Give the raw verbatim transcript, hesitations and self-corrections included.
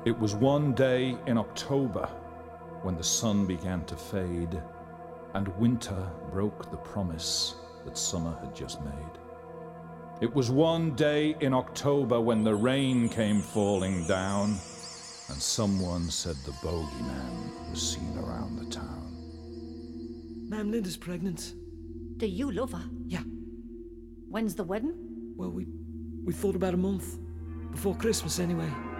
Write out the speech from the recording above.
It was one day in October when the sun began to fade and winter broke the promise that summer had just made. It was one day in October when the rain came falling down and someone said the bogeyman was seen around the town. Ma'am, Linda's pregnant. Do you love her? Yeah. When's the wedding? Well, we we thought about a month. Before Christmas, anyway.